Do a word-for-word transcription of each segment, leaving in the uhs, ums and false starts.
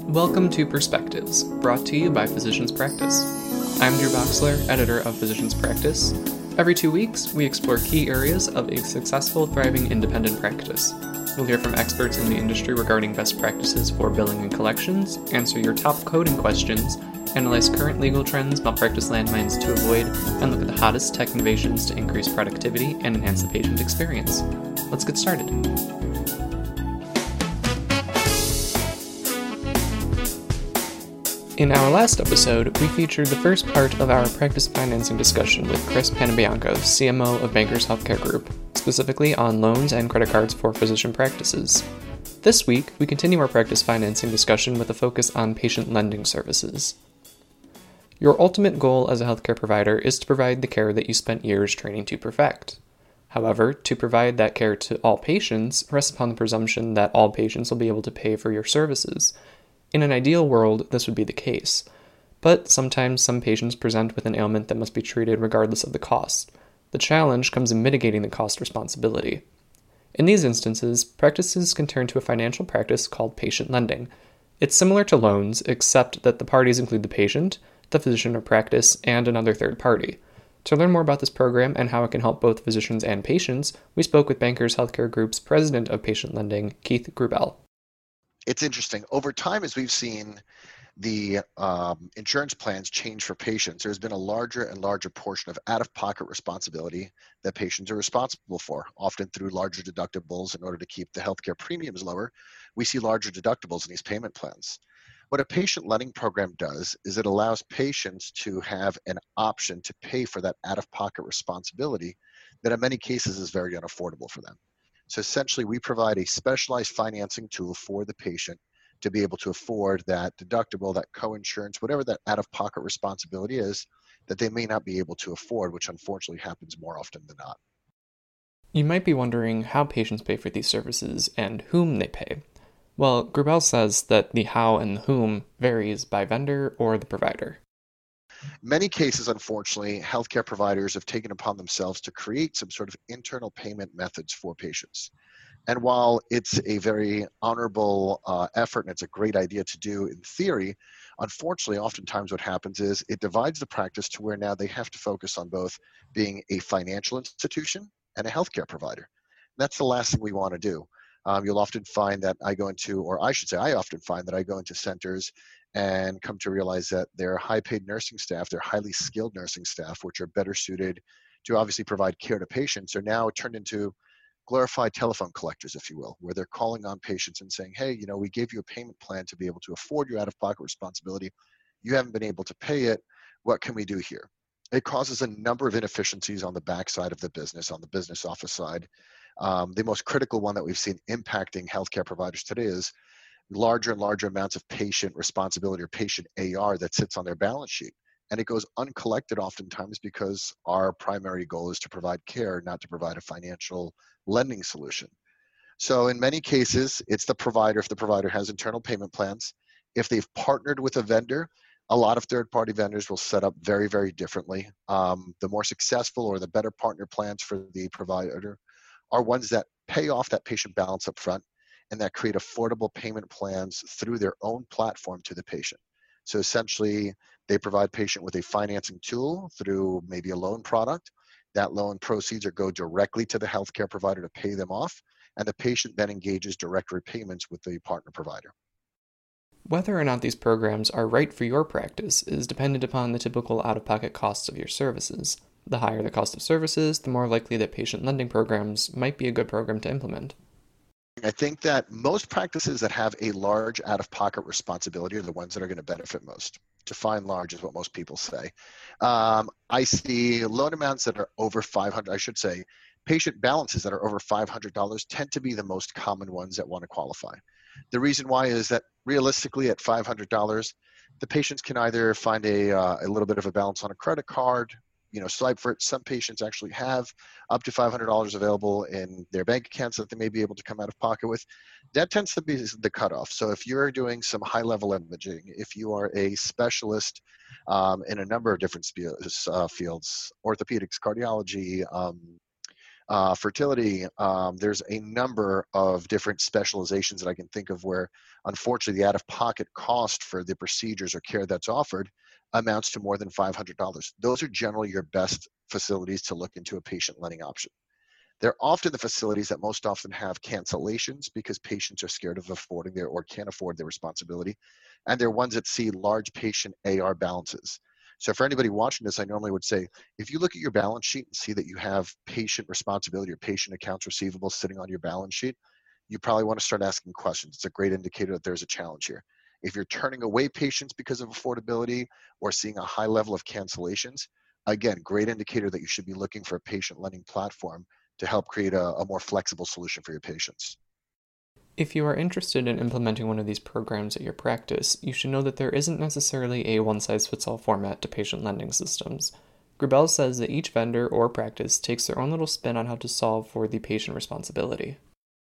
Welcome to Perspectives, brought to you by Physicians Practice. I'm Drew Boxler, editor of Physicians Practice. Every two weeks, we explore key areas of a successful, thriving independent practice. We'll hear from experts in the industry regarding best practices for billing and collections, answer your top coding questions, analyze current legal trends, malpractice landmines to avoid, and look at the hottest tech innovations to increase productivity and enhance the patient experience. Let's get started. In our last episode, we featured the first part of our practice financing discussion with Chris Panabianco, C M O of Bankers Healthcare Group, specifically on loans and credit cards for physician practices. This week, we continue our practice financing discussion with a focus on patient lending services. Your ultimate goal as a healthcare provider is to provide the care that you spent years training to perfect. However, to provide that care to all patients rests upon the presumption that all patients will be able to pay for your services. In an ideal world, this would be the case, but sometimes some patients present with an ailment that must be treated regardless of the cost. The challenge comes in mitigating the cost responsibility. In these instances, practices can turn to a financial practice called patient lending. It's similar to loans, except that the parties include the patient, the physician or practice, and another third party. To learn more about this program and how it can help both physicians and patients, we spoke with Bankers Healthcare Group's president of patient lending, Keith Grubel. It's interesting. Over time, as we've seen the um, insurance plans change for patients, there's been a larger and larger portion of out-of-pocket responsibility that patients are responsible for, often through larger deductibles in order to keep the healthcare premiums lower. We see larger deductibles in these payment plans. What a patient lending program does is it allows patients to have an option to pay for that out-of-pocket responsibility that in many cases is very unaffordable for them. So essentially, we provide a specialized financing tool for the patient to be able to afford that deductible, that co-insurance, whatever that out-of-pocket responsibility is that they may not be able to afford, which unfortunately happens more often than not. You might be wondering how patients pay for these services and whom they pay. Well, Grubel says that the how and the whom varies by vendor or the provider. In many cases, unfortunately, healthcare providers have taken upon themselves to create some sort of internal payment methods for patients. And while it's a very honorable uh, effort and it's a great idea to do in theory, unfortunately, oftentimes what happens is it divides the practice to where now they have to focus on both being a financial institution and a healthcare provider. And that's the last thing we want to do. Um, you'll often find that I go into, or I should say, I often find that I go into centers and come to realize that their high-paid nursing staff, their highly skilled nursing staff, which are better suited to obviously provide care to patients, are now turned into glorified telephone collectors, if you will, where they're calling on patients and saying, hey, you know, we gave you a payment plan to be able to afford your out-of-pocket responsibility. You haven't been able to pay it. What can we do here? It causes a number of inefficiencies on the backside of the business, on the business office side. Um, the most critical one that we've seen impacting healthcare providers today is larger and larger amounts of patient responsibility or patient A R that sits on their balance sheet. And it goes uncollected oftentimes because our primary goal is to provide care, not to provide a financial lending solution. So in many cases, it's the provider, if the provider has internal payment plans. If they've partnered with a vendor, a lot of third-party vendors will set up very, very differently. Um, the more successful or the better partner plans for the provider are ones that pay off that patient balance up front and that create affordable payment plans through their own platform to the patient. So essentially, they provide patient with a financing tool through maybe a loan product. That loan proceeds or go directly to the healthcare provider to pay them off, and the patient then engages direct repayments with the partner provider. Whether or not these programs are right for your practice is dependent upon the typical out-of-pocket costs of your services. The higher the cost of services, the more likely that patient lending programs might be a good program to implement. I think that most practices that have a large out-of-pocket responsibility are the ones that are going to benefit most. Define large is what most people say. Um, I see loan amounts that are over five hundred dollars, I should say, patient balances that are over five hundred dollars tend to be the most common ones that want to qualify. The reason why is that realistically at five hundred dollars, the patients can either find a, uh, a little bit of a balance on a credit card, you know, swipe for it. Some patients actually have up to five hundred dollars available in their bank accounts that they may be able to come out of pocket with. That tends to be the cutoff. So if you're doing some high-level imaging, if you are a specialist um, in a number of different spe- uh, fields, orthopedics, cardiology, um, uh, fertility. Um, there's a number of different specializations that I can think of where, unfortunately, the out-of-pocket cost for the procedures or care that's offered amounts to more than five hundred dollars. Those are generally your best facilities to look into a patient lending option. They're often the facilities that most often have cancellations because patients are scared of affording their or can't afford their responsibility. And they're ones that see large patient A R balances. So for anybody watching this, I normally would say, if you look at your balance sheet and see that you have patient responsibility or patient accounts receivable sitting on your balance sheet, you probably want to start asking questions. It's a great indicator that there's a challenge here. If you're turning away patients because of affordability or seeing a high level of cancellations, again, great indicator that you should be looking for a patient lending platform to help create a, a more flexible solution for your patients. If you are interested in implementing one of these programs at your practice, you should know that there isn't necessarily a one-size-fits-all format to patient lending systems. Grubel says that each vendor or practice takes their own little spin on how to solve for the patient responsibility.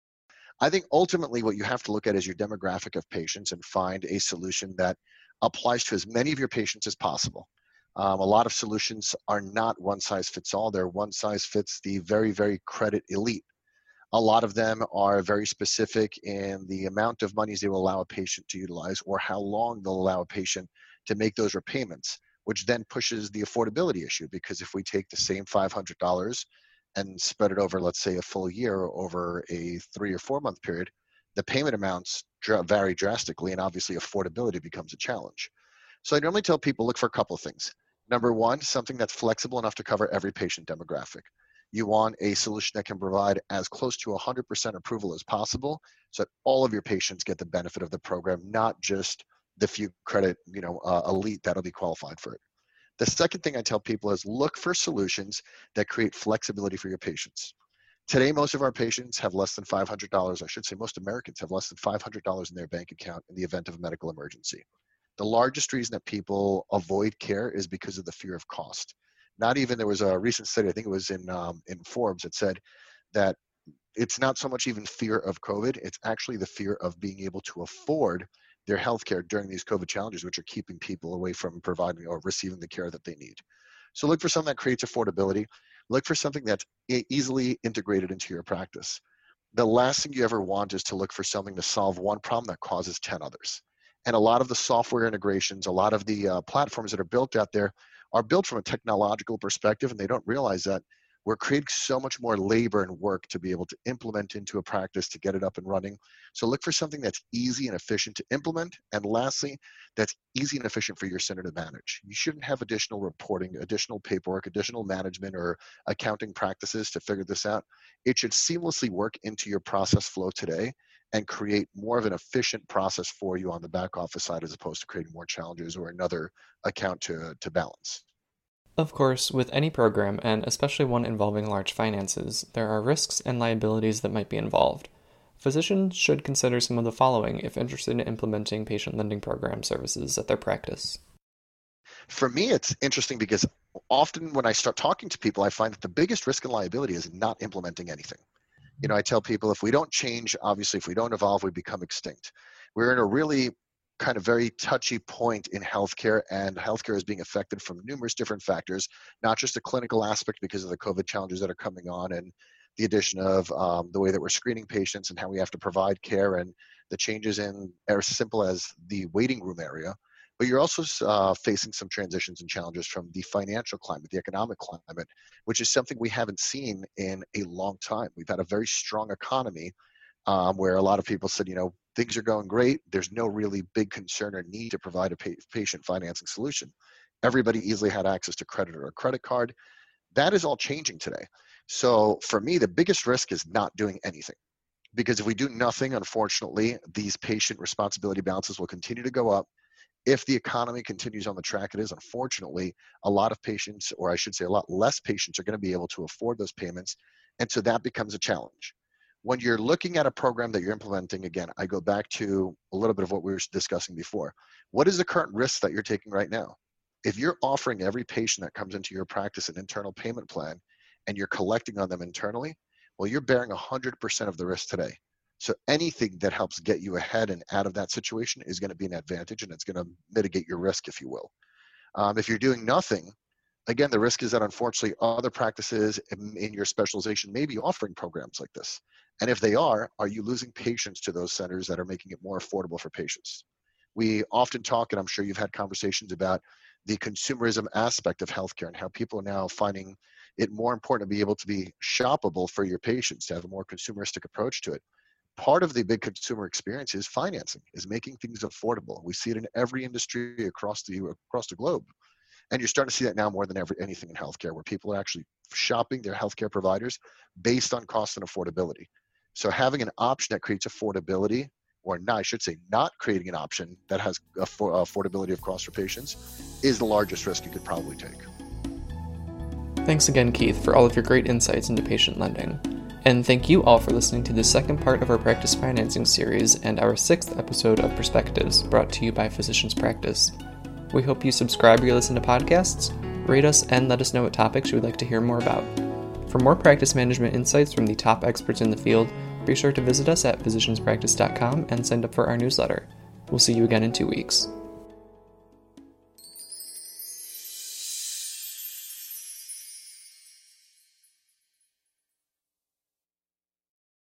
I think ultimately what you have to look at is your demographic of patients and find a solution that applies to as many of your patients as possible. Um, a lot of solutions are not one size fits all. They're one size fits the very, very credit elite. A lot of them are very specific in the amount of monies they will allow a patient to utilize or how long they'll allow a patient to make those repayments, which then pushes the affordability issue. Because if we take the same five hundred dollars and spread it over, let's say, a full year or over a three or four month period, the payment amounts vary drastically, and obviously affordability becomes a challenge. So I normally tell people look for a couple of things. Number one, something that's flexible enough to cover every patient demographic. You want a solution that can provide as close to one hundred percent approval as possible so that all of your patients get the benefit of the program, not just the few credit, you know, uh, elite that'll be qualified for it. The second thing I tell people is look for solutions that create flexibility for your patients. Today, most of our patients have less than five hundred dollars. I should say most Americans have less than five hundred dollars in their bank account in the event of a medical emergency. The largest reason that people avoid care is because of the fear of cost. Not even, there was a recent study, I think it was in um, in Forbes, that said that it's not so much even fear of COVID, it's actually the fear of being able to afford their healthcare during these COVID challenges, which are keeping people away from providing or receiving the care that they need. So look for something that creates affordability. Look for something that's e- easily integrated into your practice. The last thing you ever want is to look for something to solve one problem that causes ten others. And a lot of the software integrations, a lot of the uh, platforms that are built out there are built from a technological perspective, and they don't realize that we're creating so much more labor and work to be able to implement into a practice to get it up and running. So look for something that's easy and efficient to implement. And lastly, that's easy and efficient for your center to manage. You shouldn't have additional reporting, additional paperwork, additional management or accounting practices to figure this out. It should seamlessly work into your process flow today and create more of an efficient process for you on the back office side, as opposed to creating more challenges or another account to, to balance. Of course, with any program, and especially one involving large finances, there are risks and liabilities that might be involved. Physicians should consider some of the following if interested in implementing patient lending program services at their practice. For me, it's interesting because often when I start talking to people, I find that the biggest risk and liability is not implementing anything. You know, I tell people if we don't change, obviously, if we don't evolve, we become extinct. We're in a really kind of very touchy point in healthcare, and healthcare is being affected from numerous different factors, not just the clinical aspect because of the COVID challenges that are coming on and the addition of um, the way that we're screening patients and how we have to provide care and the changes in as simple as the waiting room area. But you're also uh, facing some transitions and challenges from the financial climate, the economic climate, which is something we haven't seen in a long time. We've had a very strong economy um, where a lot of people said, you know, things are going great. There's no really big concern or need to provide a pa- patient financing solution. Everybody easily had access to credit or a credit card. That is all changing today. So for me, the biggest risk is not doing anything. Because if we do nothing, unfortunately, these patient responsibility balances will continue to go up. If the economy continues on the track it is, unfortunately, a lot of patients, or I should say a lot less patients, are going to be able to afford those payments. And so that becomes a challenge. When you're looking at a program that you're implementing, again, I go back to a little bit of what we were discussing before. What is the current risk that you're taking right now? If you're offering every patient that comes into your practice an internal payment plan and you're collecting on them internally, well, you're bearing one hundred percent of the risk today. So anything that helps get you ahead and out of that situation is going to be an advantage, and it's going to mitigate your risk, if you will. Um, if you're doing nothing, again, the risk is that unfortunately other practices in, in your specialization may be offering programs like this. And if they are, are you losing patients to those centers that are making it more affordable for patients? We often talk, and I'm sure you've had conversations about the consumerism aspect of healthcare and how people are now finding it more important to be able to be shoppable for your patients, to have a more consumeristic approach to it. Part of the big consumer experience is financing, is making things affordable. We see it in every industry across the across the globe. And you're starting to see that now more than ever anything in healthcare, where people are actually shopping their healthcare providers based on cost and affordability. So having an option that creates affordability, or not, I should say not creating an option that has affordability of cost for patients, is the largest risk you could probably take. Thanks again, Keith, for all of your great insights into patient lending. And thank you all for listening to the second part of our practice financing series and our sixth episode of Perspectives, brought to you by Physicians Practice. We hope you subscribe or you listen to podcasts, rate us, and let us know what topics you would like to hear more about. For more practice management insights from the top experts in the field, be sure to visit us at physicians practice dot com and sign up for our newsletter. We'll see you again in two weeks.